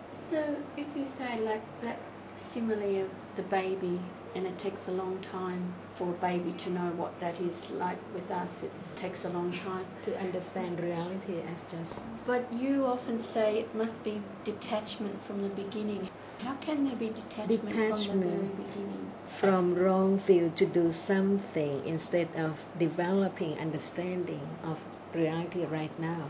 So if you say like that simile of the baby, and it takes a long time for a baby to know what that is like, with us it takes a long time to understand reality as just. But you often say it must be detachment from the beginning. How can there be detachment from the very beginning? From wrong view to do something instead of developing understanding of reality right now.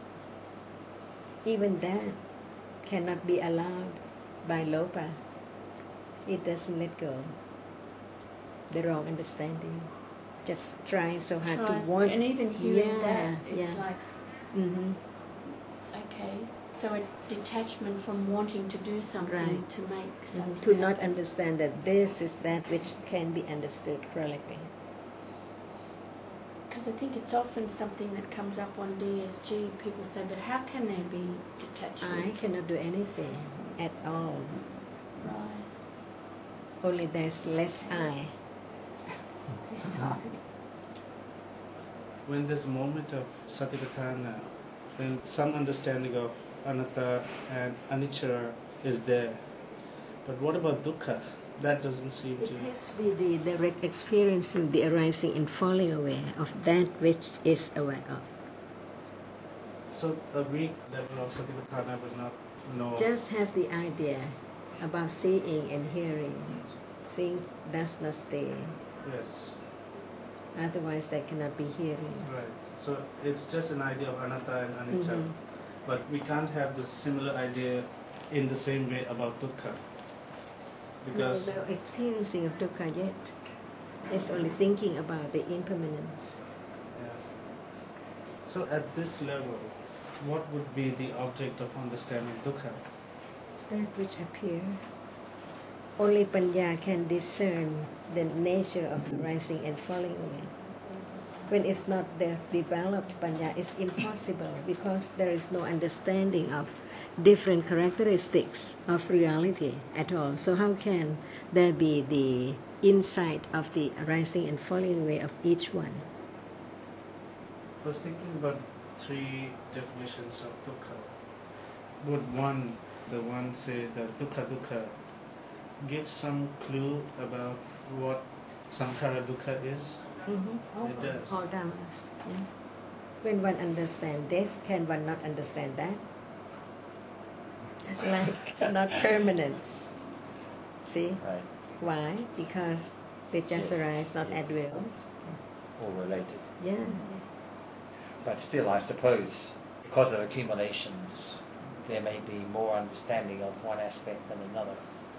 Even that cannot be allowed by Lopa. It doesn't let go. The wrong understanding. Just trying so hard to want. And even hearing that, it's like, mm-hmm. Okay, so it's detachment from wanting to do something to make something to not understand that this is that which can be understood correctly. Because I think it's often something that comes up on DSG. People say, but how can there be detachment? I cannot do anything at all. Right. Only there's less I. When this moment of Satipatthana, then some understanding of anatta and anicca is there. But what about dukkha? That doesn't seem to... It has to be the direct experiencing the arising and falling away of that which is aware of. So a weak level of Satipatthana will not know... Just have the idea about seeing and hearing. Seeing does not stay. Yes. Otherwise there cannot be hearing. Right. So it's just an idea of anatta and anicca. But we can't have the similar idea in the same way about dukkha. Because no experiencing of dukkha yet. It's only thinking about the impermanence. Yeah. So at this level, what would be the object of understanding dukkha? That which appear. Only Panya can discern the nature of rising and falling away. When it's not the developed Panya, it's impossible because there is no understanding of different characteristics of reality at all. So how can there be the insight of the rising and falling away of each one? I was thinking about three definitions of dukkha. Would the one say that dukkha give some clue about what sankhara dukkha is? It does. All dhammas. Yeah. When one understands this, can one not understand that? Like not permanent. See? Right. Why? Because they just arise not at will. All related. Yeah. But still, I suppose, because of accumulations, there may be more understanding of one aspect than another.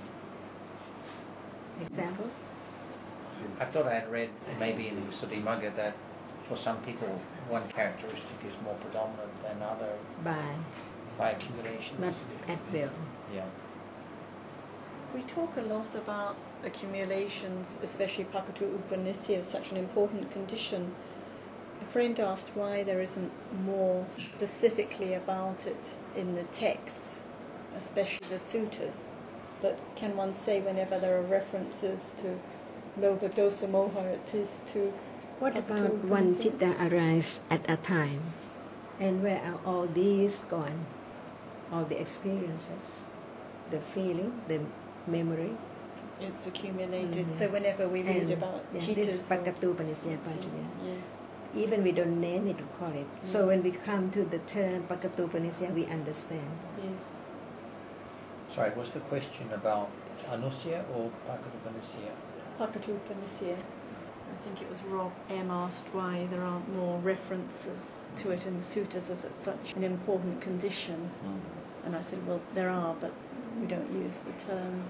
Example? I thought I had read maybe in Visuddhimagga that for some people one characteristic is more predominant than other by accumulations. Not at will. Yeah. We talk a lot about accumulations, especially Pakatu Upanisya, is such an important condition. A friend asked why there isn't more specifically about it in the texts, especially the suttas. But can one say whenever there are references to Lobha, Dosa, Moha, it is to... What about one citta arise at a time? And where are all these gone? All the experiences, the feeling, the memory. It's accumulated. So whenever we read about this is Pakatu Upanisya. Yes. Even we don't name it, we call it. Yes. So when we come to the term Pakatu Upanisya, we understand. Yes. Sorry, was the question about Anusya or Pakatu Upanisya? Pakatu Upanisya. I think it was Rob M. asked why there aren't more references to it in the suttas as it's such an important condition. And I said, well, there are, but we don't use the term.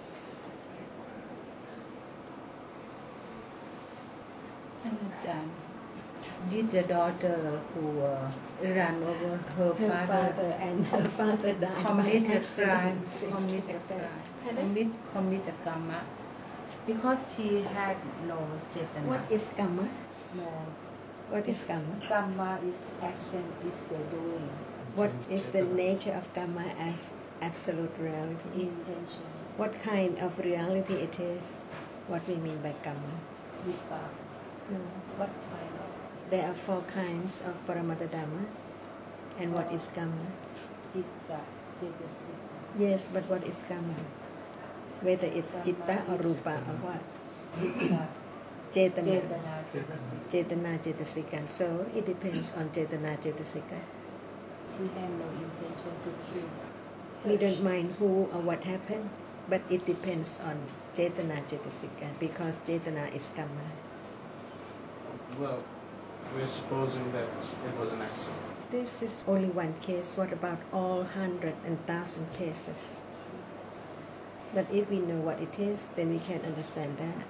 Did the daughter who ran over her father and her father died commit a karma because she had no cetana? What is karma? No. What is karma? Karma is action, is the doing. What is the nature of karma as absolute reality? Intention. What kind of reality it is? What we mean by karma? Vipaka. What kind of? There are 4 kinds of Paramattha Dhamma. And what is karma? Citta. Yes, but what is karma? Whether it's citta or rupa or what? Cetana. Cetana cetasika. So it depends on cetana cetasika. She had no intention to kill. We don't mind who or what happened, but it depends on cetana cetasika because cetana is karma. Well, we're supposing that it was an accident. This is only one case. What about all 100 and 1,000 cases? But if we know what it is, then we can understand that.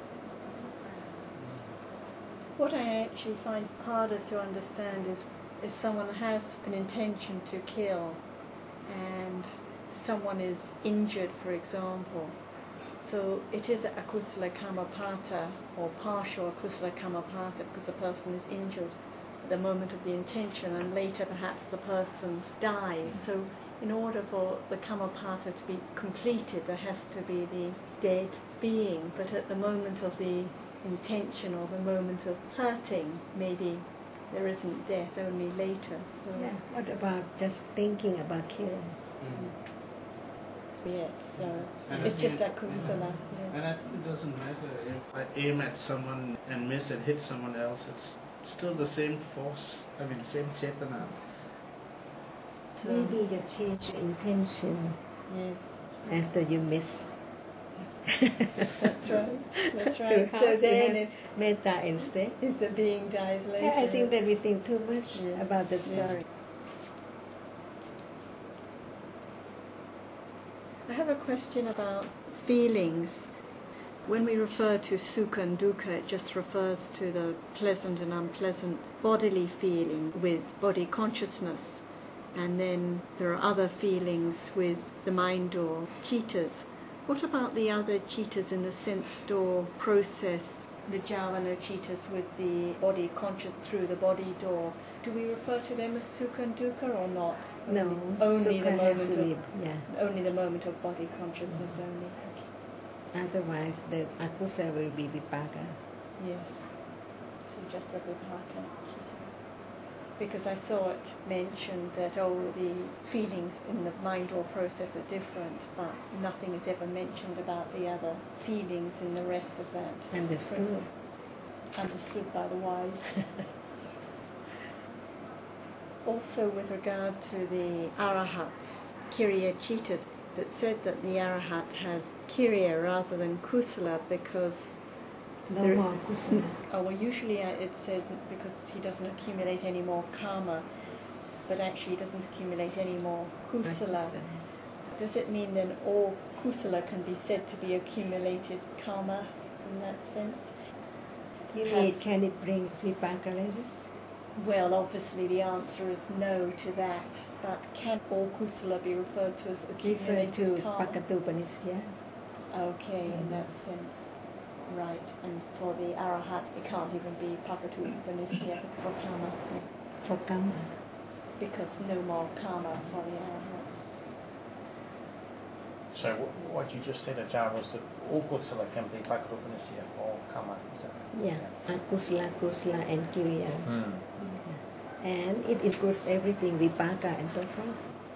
What I actually find harder to understand is if someone has an intention to kill and someone is injured, for example. So it is akusala kamapata or partial akusala kamapata because the person is injured at the moment of the intention and later perhaps the person dies. So in order for the kamapata to be completed, there has to be the dead being. But at the moment of the intention or the moment of hurting, maybe there isn't death, only later. So Yeah. What about just thinking about killing? so And it's I just think- akusala. And I think it doesn't matter if I aim at someone and miss and hit someone else, it's still the same force. I mean, same chetana. Maybe you change your intention Yes, after you miss. that's right. That's So right. how So you then, have metta instead. if the being dies later, Yeah, I think that we think too much Yes. about the Yes. story. I have a question about feelings. When we refer to sukha and dukkha, it just refers to the pleasant and unpleasant bodily feeling with body consciousness. And then there are other feelings with the mind or chittas. What about the other chittas in the sense door process, the jhana chittas with the body conscious through the body door? Do we refer to them as sukha and dukkha or not? No, Only the sukha has moment to of be, yeah. only the moment of body consciousness only. Otherwise, the akusa will be vipaka. Yes. So just the vipaka chitta. Because I saw it mentioned that the feelings in the mind or process are different, but nothing is ever mentioned about the other feelings in the rest of that. Understood. process. Understood by the wise. Also with regard to the arahats, kiriya chittas, it said that the arahat has kiriya rather than kusala because No there- more kusala. usually it says because he doesn't accumulate any more karma, but actually he doesn't accumulate any more kusala. Does it mean then all kusala can be said to be accumulated karma in that sense? You Has- mean, can it bring vipaka later? Well, obviously the answer is no to that, but can all kusala be referred to as Refer accumulated to karma? Pakatupanisya. Okay, in that sense. Right, and for the arahat, it can't even be pakatu upanisya for karma, yeah. For karma. Because no more karma for the arahat. So what you just said, Ajahn, was that all kusala can be Bhakti-upanisya or karma, is that right? Yeah, akusala, kusala, and kiriya. Hmm. And it includes everything, vipaka and so forth.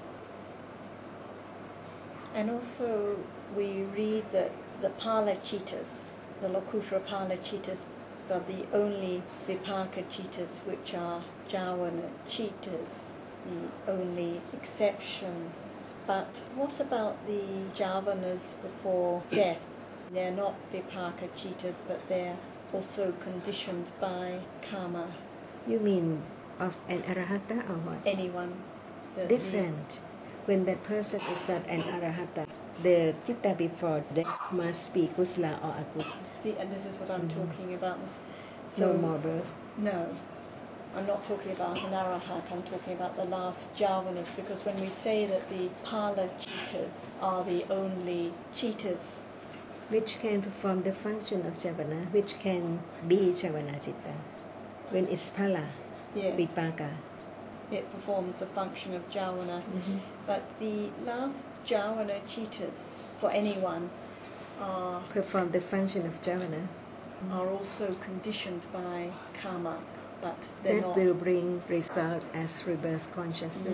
And also we read that the Pala Chittas, the Lokutra Pala Chittas, are the only Vipaka Chittas which are Javana Chittas, the only exception. But what about the Javanas before death? They're not Vipaka Chittas, but they're also conditioned by karma. You mean of an arahata or what? Anyone that Different. When that person is not an arahata, the citta before death must be kusala or akusala. and this is what I'm talking about. No more birth. No, I'm not talking about an arahat, I'm talking about the last javanas, because when we say that the Pala Chittas are the only Chittas, Which can perform the function of javana, which can be javana citta. When it's pala, yes, vipaka. it performs the function of javana, but the last javana Chittas for anyone Perform the function of javana. are also conditioned by karma, but they're That not. will bring result as rebirth consciousness. Yes.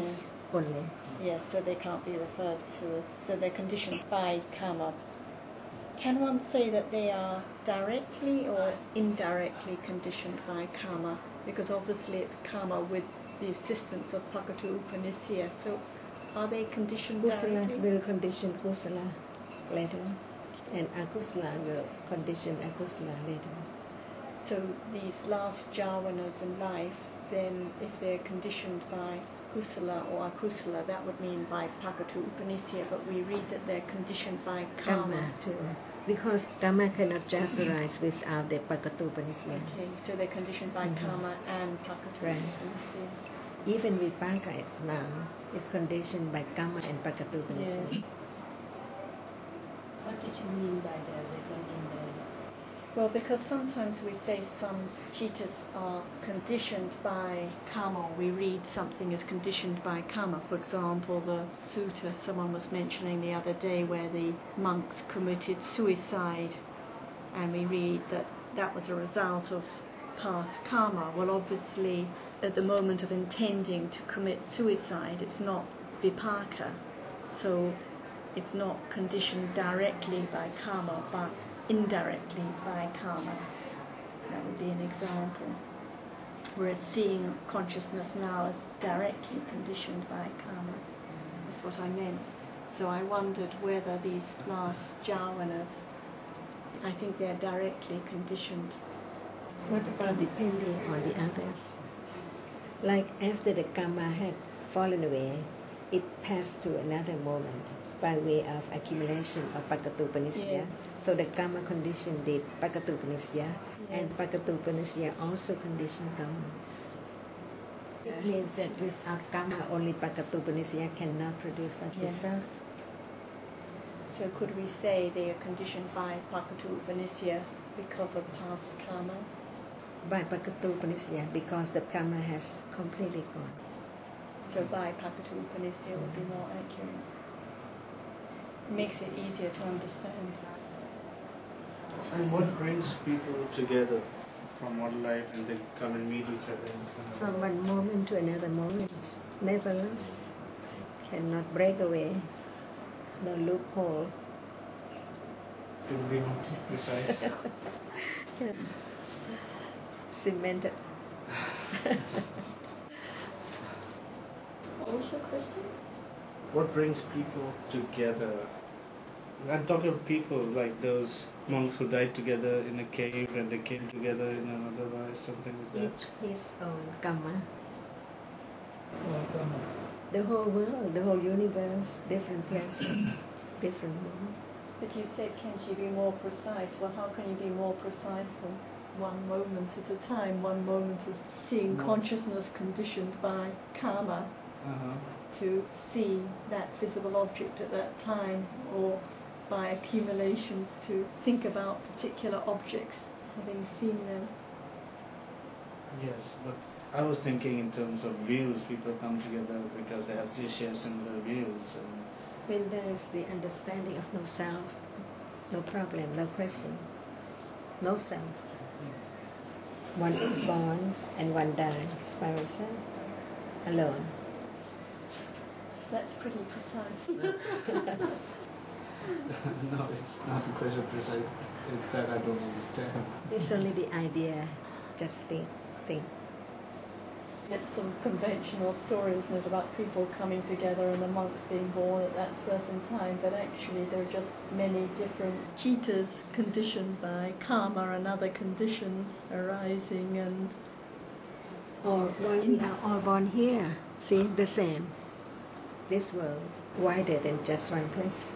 only. Yes, so they can't be referred to as, so they're conditioned by karma. Can one say that they are directly or indirectly conditioned by karma? Because obviously it's karma with the assistance of Pakatu Upanisya. So are they conditioned Kusala directly? will condition kusala later, and akusala will condition akusala later. So these last jhavanas in life, then if they're conditioned by kusala or akusala, that would mean by Pakatu Upanisya, but we read that they're conditioned by karma. Karma too, because karma cannot just arise without the Pakatu Upanisya. Okay, so they're conditioned by karma and Pakatu Right. Upanisya. Even Vipaka now is conditioned by karma and Pakatu Upanisya. Yes. What did you mean by directly and indirectly? Well, because sometimes we say some citas are conditioned by karma. We read something is conditioned by karma. For example, the sutta someone was mentioning the other day where the monks committed suicide, and we read that that was a result of past karma. Well, obviously, at the moment of intending to commit suicide, it's not vipaka, so it's not conditioned directly by karma, but indirectly by karma. That would be an example. Whereas seeing consciousness now is directly conditioned by karma. That's what I meant. So I wondered whether these last jhavanas, I think they're directly conditioned. What about depending on the others? Like after the karma had fallen away, it passed to another moment by way of accumulation of Pakatupanisya. Yes. So the karma conditioned the Pakatupanisya, and Yes. Pakatupanisya also conditioned karma. It means that without karma, only Pakatupanisya cannot produce such Yeah. result. So could we say they are conditioned by Pakatu Upanisya because of past karma? By Pakatupanisya, because the karma has completely gone. So by Pakatu Upanisya would be more accurate. Makes it easier to understand. And what brings people together from one life and they come and meet each other? From one moment to another moment, never lost, cannot break away, no loophole. Could you be more precise? Cemented. What was your question? What brings people together? I'm talking of people like those monks who died together in a cave and they came together in another life, something like that. Each his own karma. The whole world, the whole universe, different places, different moments. But you said, can't you be more precise? Well, how can you be more precise than one moment at a time, one moment of seeing consciousness conditioned by karma to see that visible object at that time, or by accumulations to think about particular objects, having seen them? Yes, but I was thinking in terms of views. People come together because they have to share similar views. And When there is the understanding of no self, no problem, no question, no self. One is born and one dies by oneself, alone. That's pretty precise. no, it's not the question precise. It's that I don't understand. It's only the idea, just think. It's some conventional story, isn't it, about people coming together and the monks being born at that certain time, but actually there are just many different citas conditioned by karma and other conditions arising, and Or why we are all born here, see, the same. This world, wider than just one place.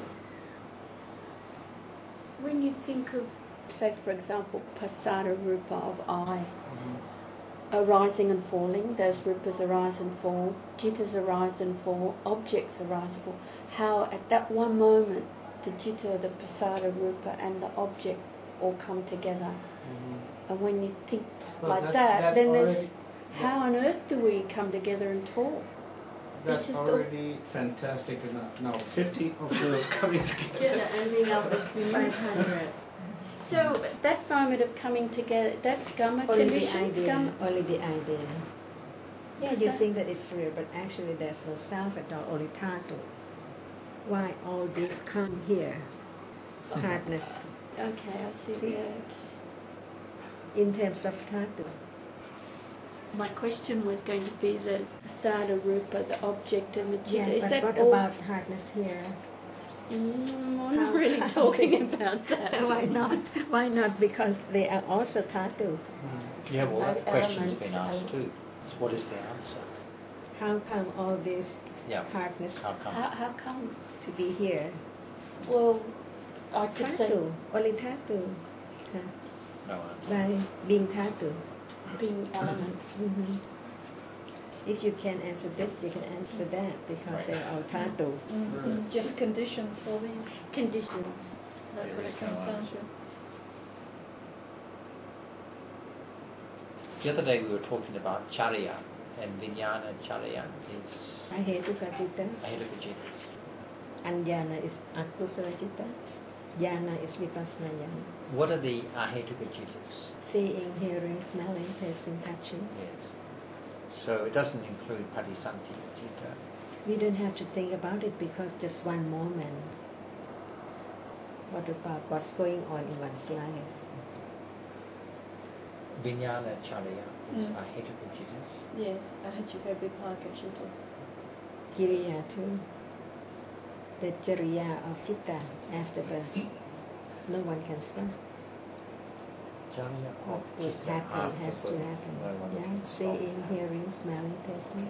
When you think of, say for example, pasada rupa of I, arising and falling, those rupas arise and fall, jittas arise and fall, objects arise and fall, how at that one moment the jitta, the pasada rupa and the object all come together. And when you think Well, like that's that, then there's already- how on earth do we come together and talk? That's just already fantastic enough. Now 50 of those coming together. Ending up with 500. So that moment of coming together, that's gamma Only the condition. idea, only the idea. Yeah, you think that it's real, but actually there's no self at all, only tattoo. Why all this come here? Hardness. Okay, I see. See? Yeah, it's, In terms of tattoo. my question was going to be the Pasada Rupa, the object, and the Yeah, Chitta. Is but that what all? about hardness here? I'm How- not really talking about that. Why not? Why not? Because they are also tattoo. Yeah, well, that question's Elements, been asked too. So what is the answer? How come all this Yeah. hardness How come? How come? to be here? Well, I could say Tattoo, only tattoo. No answer. By being tattoo. being elements. Hmm. If you can answer this, you can answer that because they're all tattoo. Just conditions for these. Conditions. That's There what is it comes no down answer. to. The other day we were talking about charya, and vijnana charya is Ahetuka cittas. ahetuka cittas. Anjana is akusala citta. Jnana is vipassana jnana. What are the ahetuka cittas? Seeing, hearing, smelling, tasting, touching. Yes. So it doesn't include patisanti citta. We don't have to think about it because just one moment. What about what's going on in one's life? Vijnana charya is ahetuka cittas. Yes, Ahajika Vipaka Chittas. Kiriya too. The chariya of citta after birth. No one can stop. Charya What of will citta happen after has to birth. happen. No one Yeah, can stop. seeing, hearing, smelling, tasting.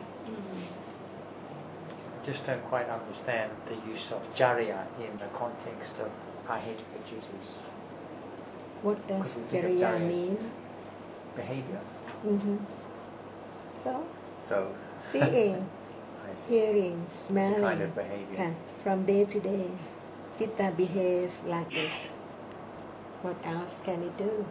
Just don't quite understand the use of charya in the context of ahetuka cittas. What does Could we think of chariya charya as mean? behavior? Mm-hmm. So, So seeing, I see. hearing, It's a smelling. kind of behavior. Can, from day to day, citta behave like this. What else can it do?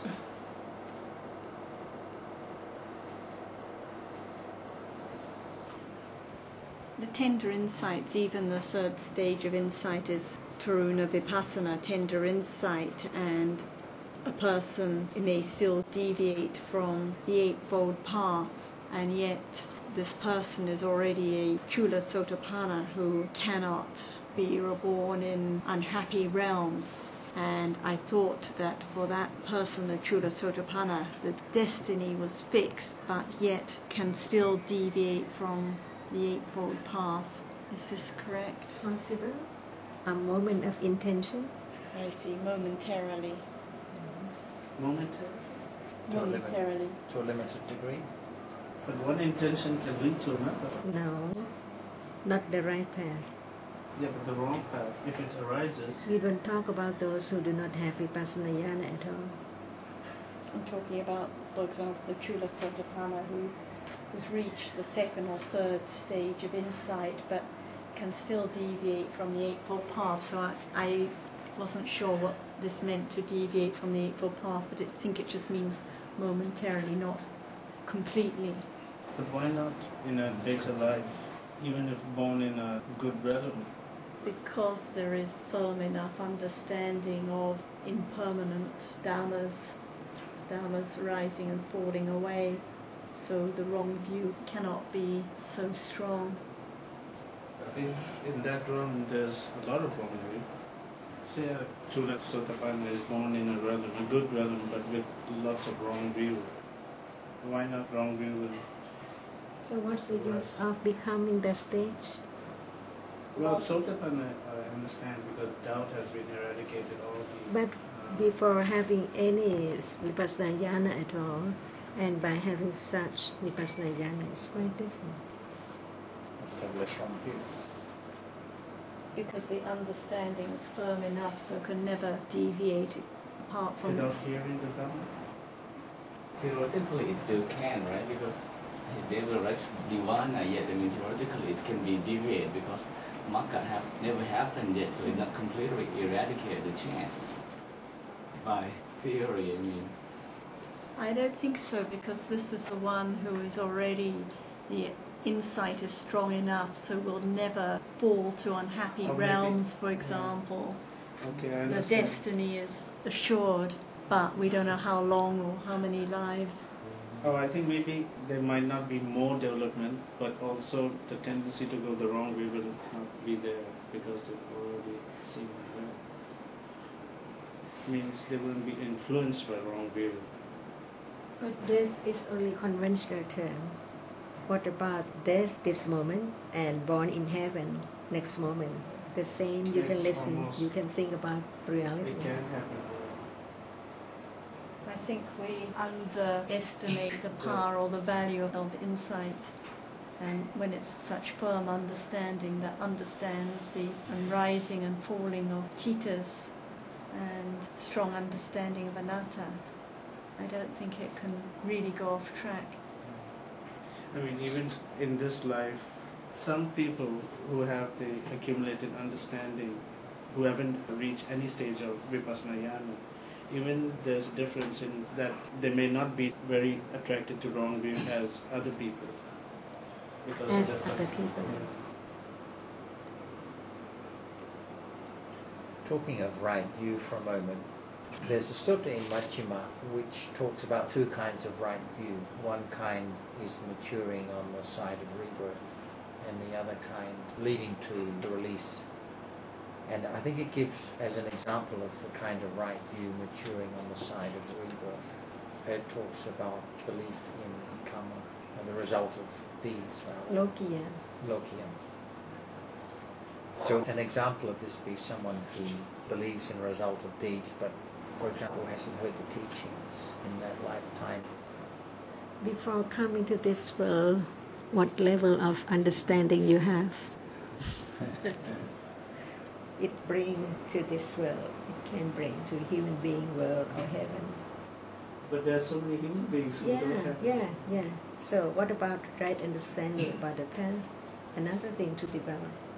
The tender insights, even the third stage of insight is Taruna Vipassana, tender insight, and a person may still deviate from the Eightfold Path, and yet this person is already a Chula Sotapanna who cannot be reborn in unhappy realms. And I thought that for that person, the Chula Sotapanna, the destiny was fixed, but yet can still deviate from the Eightfold Path. Is this correct? Possible? A moment of intention? I see, momentarily. Momentary. Momentarily. To a limited degree. But one intention can lead to another. No, not the right path. Yeah, but the wrong path. If it arises, We don't talk about those who do not have vipassana jnana at all. I'm talking about, for example, the Chula Sotapanna who has reached the second or third stage of insight but can still deviate from the Eightfold Path. So I wasn't sure what this meant to deviate from the Eightfold Path, but I think it just means momentarily, not completely. but why not in a later life, even if born in a good realm? Because there is firm enough understanding of impermanent dhammas rising and falling away, so the wrong view cannot be so strong. If in that realm there's a lot of wrong view, say a Chula Sotapanna is born in a realm, a good realm, but with lots of wrong view. Why not wrong view? So what's the use of becoming the stage? Well, Sotapanna I understand because doubt has been eradicated. All the But before having any vipassana jnana at all, and by having such vipassana jnana is quite different. Establish wrong view. Because the understanding is firm enough so can never deviate apart from without hearing the Dhamma. Theoretically, it still can, right? Because they will reach nirvana yet. I mean, theoretically, it can be deviated because Magga has never happened yet, so it's not completely eradicate the chance by theory. I mean, I don't think so, because this is the one who is already, the insight is strong enough so will never fall to unhappy Or maybe- realms, for example. Okay, I The understand. destiny is assured, but we don't know how long or how many lives. Oh, I think maybe there might not be more development, but also the tendency to go the wrong way will not be there because they've already seen that. Means they won't be influenced by wrong view. But death is only conventional term. What about death this moment and born in heaven next moment? The same, you can listen, you can think about reality. It can happen. I think we underestimate the power or the value of insight, and when it's such firm understanding that understands the rising and falling of citas and strong understanding of anatta, I don't think it can really go off track. I mean, even in this life, some people who have the accumulated understanding, who haven't reached any stage of vipassana jnana, even there's a difference in that they may not be very attracted to wrong view as other people. As other people. Talking of right view for a moment, there's a sutta in Majjhima which talks about two kinds of right view. One kind is maturing on the side of rebirth, and the other kind leading to the release. And I think it gives as an example of the kind of right view maturing on the side of rebirth. It talks about belief in karma and the result of deeds. Lokiya. Lokiya. So an example of this would be someone who believes in the result of deeds, but for example hasn't heard the teachings in that lifetime. Before coming to this world, what level of understanding you have? It brings to this world, it can bring to human being world or heaven. But there are so many human beings who don't have Yeah. So what about right understanding about the path? Another thing to develop.